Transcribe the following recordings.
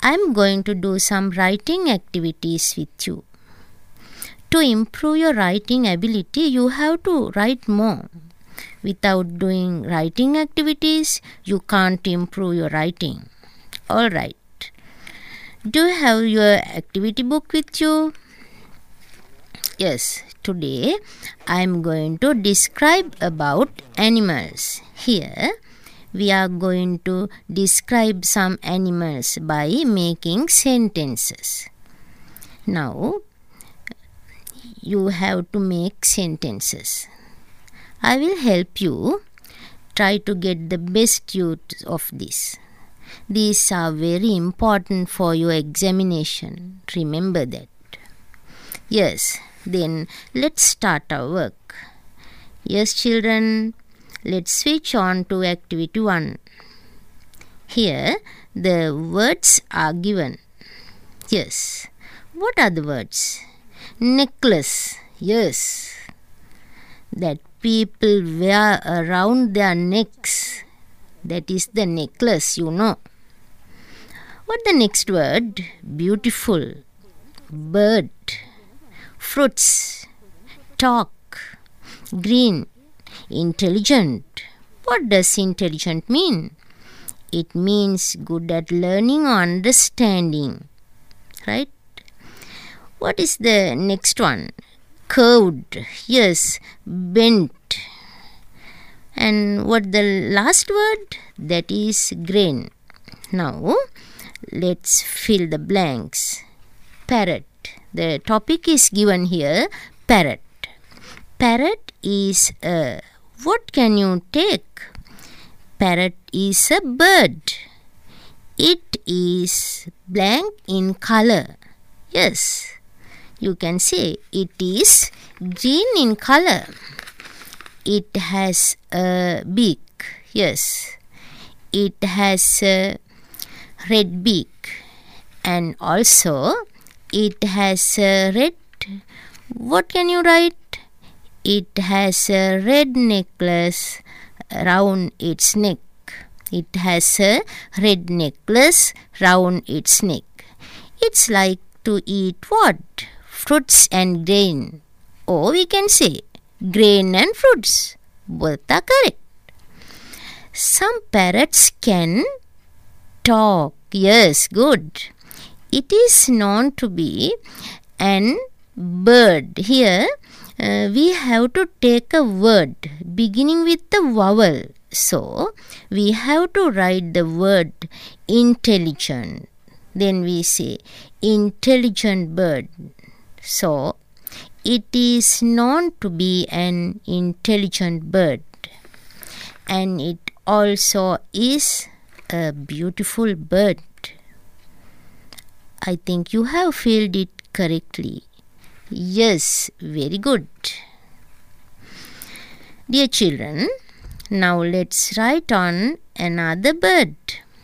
I'm going to do some writing activities with you. To improve your writing ability, you have to write more. Without doing writing activities, you can't improve your writing. Alright. Do you have your activity book with you? Yes, today I am going to describe about animals. Here we are going to describe some animals by making sentences. Now you have to make sentences. I will help you. Try to get the best use of this. These are very important for your examination. Remember that. Yes, then let's start our work. Yes, children, let's switch on to activity 1. Here, the words are given. Yes, what are the words? Necklace. Yes, that people wear around their necks. That is the necklace, you know. What the next word? Beautiful. Bird. Fruits. Talk. Green. Intelligent. What does intelligent mean? It means good at learning or understanding. Right? What is the next one? Curved. Yes, bent. And what the last word? That is grain. Now, let's fill the blanks. Parrot. The topic is given here, parrot. Parrot is a, what can you take? Parrot is a bird. It is blank in color. Yes, you can say it is green in color. It has a beak. Yes, it has a red beak. And also it has a red, what can you write? It has a red necklace round its neck. It has a red necklace round its neck. It's like to eat what? Fruits and grain. Or we can say grain and fruits. Both are correct. Some parrots can talk. Yes, good. It is known to be an bird. Here we have to take a word beginning with the vowel. So we have to write the word intelligent. Then we say intelligent bird. So it is known to be an intelligent bird. And it also is a beautiful bird. I think you have filled it correctly. Yes, very good. Dear children, now let's write on another bird.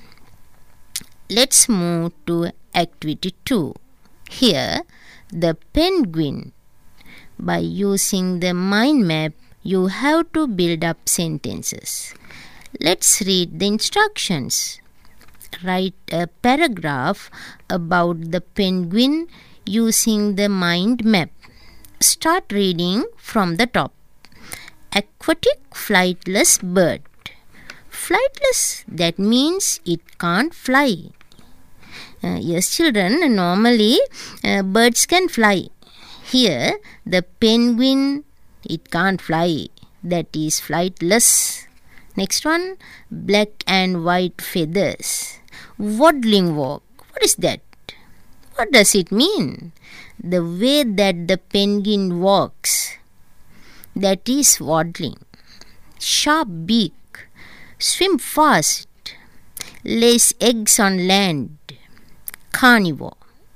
Let's move to activity 2. Here, the penguin. By using the mind map, you have to build up sentences. Let's read the instructions. Write a paragraph about the penguin using the mind map. Start reading from the top. Aquatic flightless bird. Flightless, that means it can't fly. Yes, children, normally birds can fly. Here, the penguin, it can't fly. That is flightless. Next one, black and white feathers. Waddling walk. What is that? What does it mean? The way that the penguin walks. That is waddling. Sharp beak. Swim fast. Lays eggs on land. Carnivore.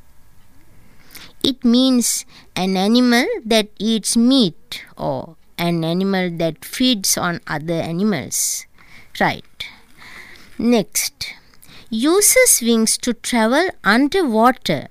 It means an animal that eats meat or an animal that feeds on other animals. Right. Next. Uses wings to travel underwater.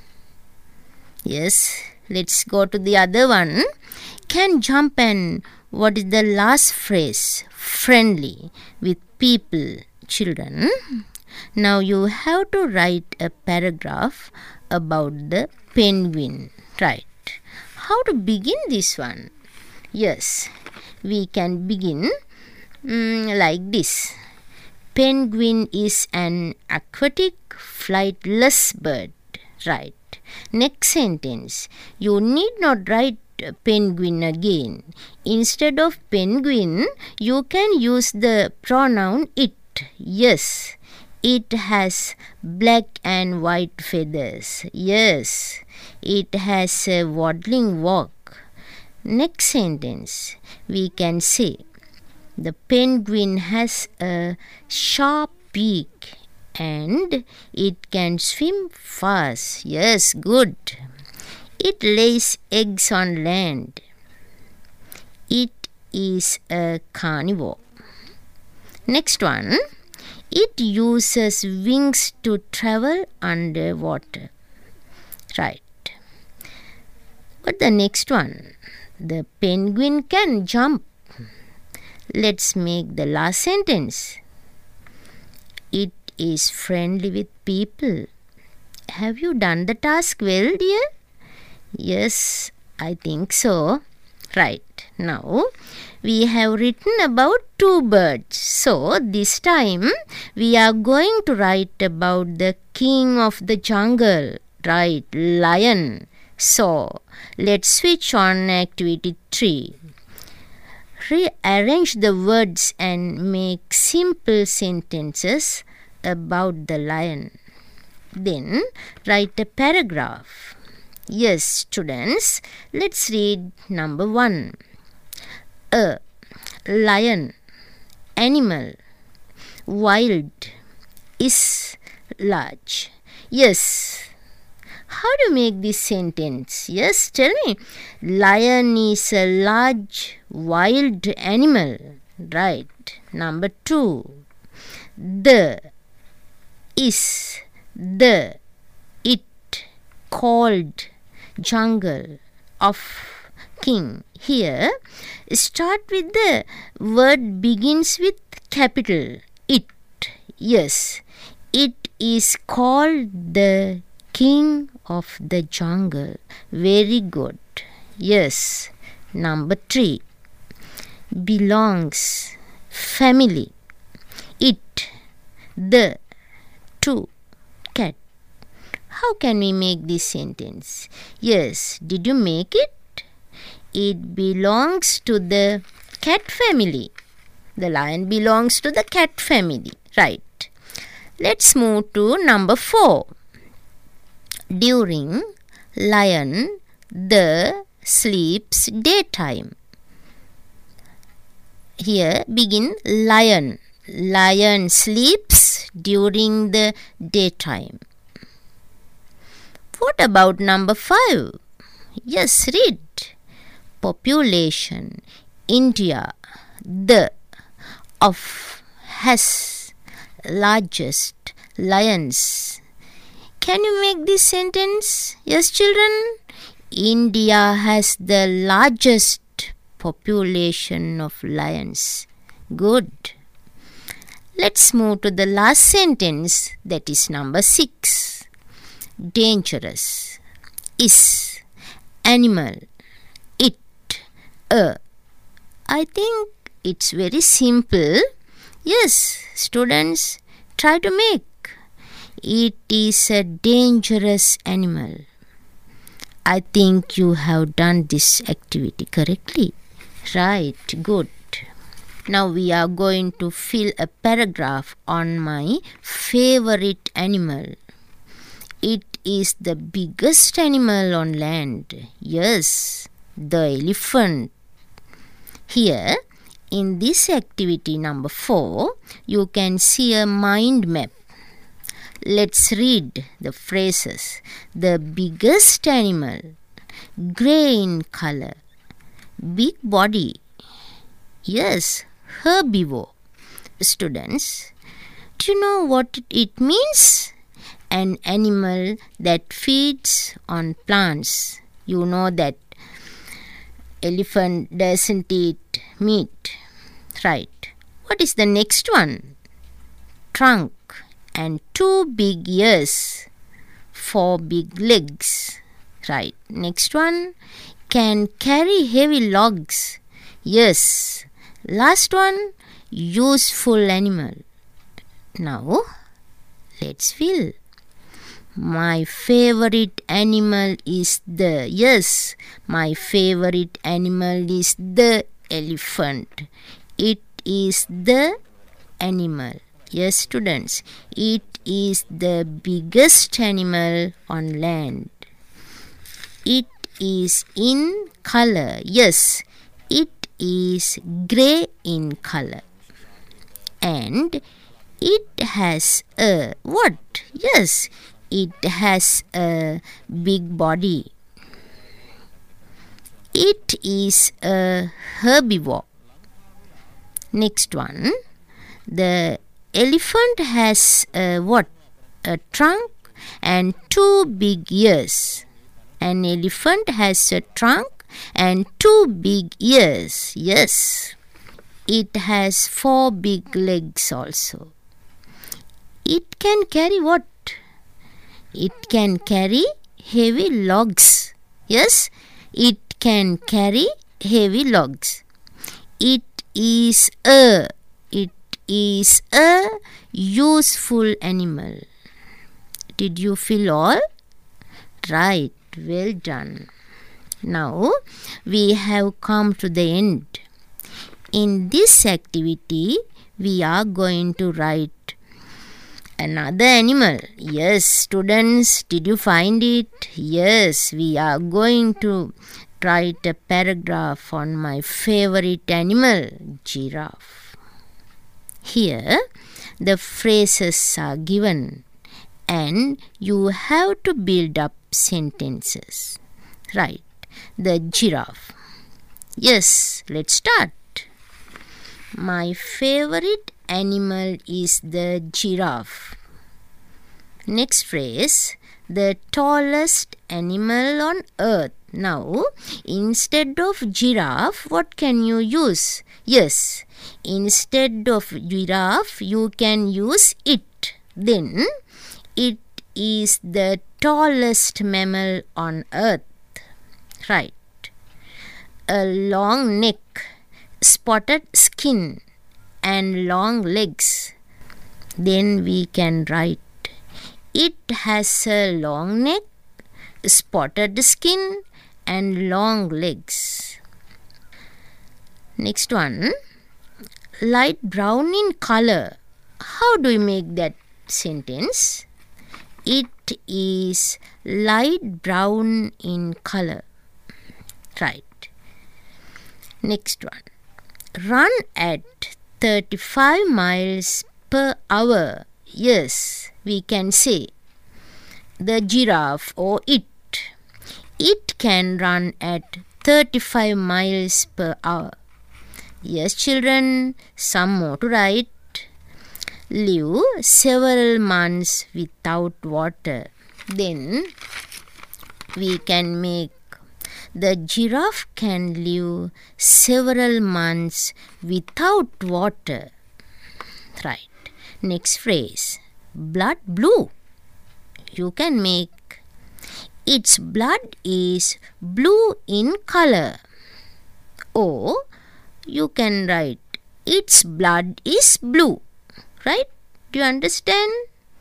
Yes, let's go to the other one. Can jump and what is the last phrase? Friendly with people, children. Now you have to write a paragraph about the penguin. Right. How to begin this one? Yes, we can begin like this. Penguin is an aquatic flightless bird. Right. Next sentence. You need not write penguin again. Instead of penguin, you can use the pronoun it. Yes, it has black and white feathers. Yes, it has a waddling walk. Next sentence, we can say the penguin has a sharp beak and it can swim fast. Yes, good. It lays eggs on land. It is a carnivore. Next one. It uses wings to travel underwater. Right. But the next one. The penguin can jump. Let's make the last sentence. It is friendly with people. Have you done the task well, dear? Yes, I think so. Right. Now, we have written about two birds. So, this time, we are going to write about the king of the jungle. Right, lion. So, let's switch on activity 3. Rearrange the words and make simple sentences about the lion. Then, write a paragraph. Yes, students, let's read number 1. A lion, animal, wild, is large. Yes. How do you make this sentence? Yes, tell me. Lion is a large, wild animal. Right. Number 2. The is the it called jungle of king. Here, start with the word begins with capital it. Yes, it is called the king of the jungle. Very good. Yes. Number 3. Belongs, family. It, the, to, cat. How can we make this sentence? Yes, did you make it? It belongs to the cat family. The lion belongs to the cat family. Right. Let's move to number 4. During lion the sleeps daytime. Here begin lion. Lion sleeps during the daytime. What about number 5? Yes, read. Population. India. The of has largest lions. Can you make this sentence? Yes, children. India has the largest population of lions. Good. Let's move to the last sentence, that is number 6. Dangerous. Is animal. It. I think it's very simple. Yes, students, try to make. It is a dangerous animal. I think you have done this activity correctly. Right, good. Now we are going to fill a paragraph on my favorite animal. It is the biggest animal on land. Yes, the elephant. Here, in this activity number 4, you can see a mind map. Let's read the phrases. The biggest animal, grey in color, big body. Yes, herbivore. Students, do you know what it means? An animal that feeds on plants. You know that elephant doesn't eat meat. Right. What is the next one? Trunk. and 2 big ears, 4 big legs. Right. Next one. Can carry heavy logs. Yes. Last one. Useful animal. Now, let's fill. My favorite animal is the... Yes, my favorite animal is the elephant. It is the animal. Yes, students. It is the biggest animal on land. It is in color. Yes, it is grey in color. And it has a what? Yes, it has a big body. It is a herbivore. Next one. The elephant has a what? A trunk and 2 big ears. An elephant has a trunk and 2 big ears. Yes. It has 4 big legs also. It can carry what? It can carry heavy logs. Yes, it can carry heavy logs. It is a useful animal. Did you fill all? Right, well done. Now we have come to the end. In this activity, we are going to write another animal. Yes, students, did you find it? Yes, we are going to write a paragraph on my favorite animal, giraffe. Here, the phrases are given and you have to build up sentences. Right, the giraffe. Yes, let's start. My favorite animal is the giraffe. Next phrase, the tallest animal on earth. Now, instead of giraffe, what can you use? Yes, instead of giraffe, you can use it. Then, it is the tallest mammal on earth. Right. A long neck, spotted skin and long legs. Then we can write, it has a long neck, spotted skin and long legs. Next one, light brown in color. How do we make that sentence? It is light brown in color. Right. Next one. Run at 35 miles per hour. Yes, we can say the giraffe or it. It can run at 35 miles per hour. Yes, children, some more to write. Live several months without water. Then we can make the giraffe can live several months without water. Right. Next phrase. Blood blue. You can make its blood is blue in color. Or you can write its blood is blue. Right? Do you understand?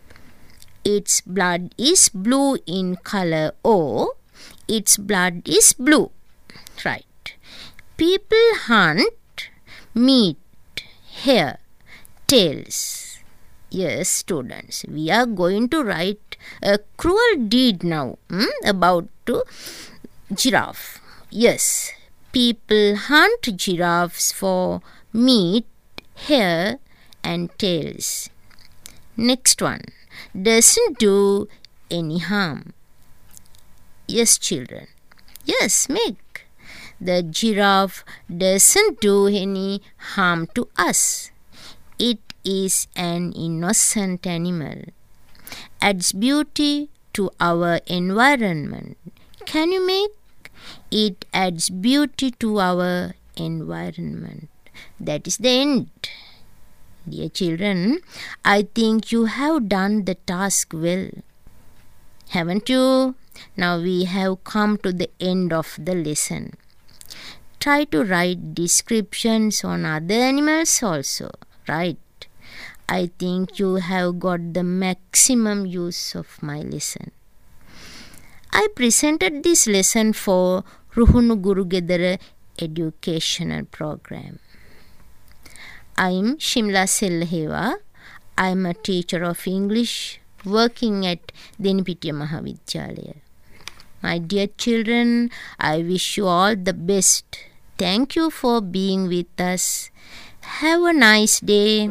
Its blood is blue in color or its blood is blue. Right. People hunt meat, hair, tails. Yes, students, we are going to write a cruel deed now about giraffe. Yes, people hunt giraffes for meat, hair and tails. Next one, doesn't do any harm. Yes, children. Yes, make. The giraffe doesn't do any harm to us. It is an innocent animal. Adds beauty to our environment. Can you make? It adds beauty to our environment. That is the end. Dear children, I think you have done the task well, haven't you? Now we have come to the end of the lesson. Try to write descriptions on other animals also, right? I think you have got the maximum use of my lesson. I presented this lesson for Ruhunu Guru Gedara educational program. I am Shimla Sellaheva. I am a teacher of English working at Denipitiya Mahavidyalaya. My dear children, I wish you all the best. Thank you for being with us. Have a nice day.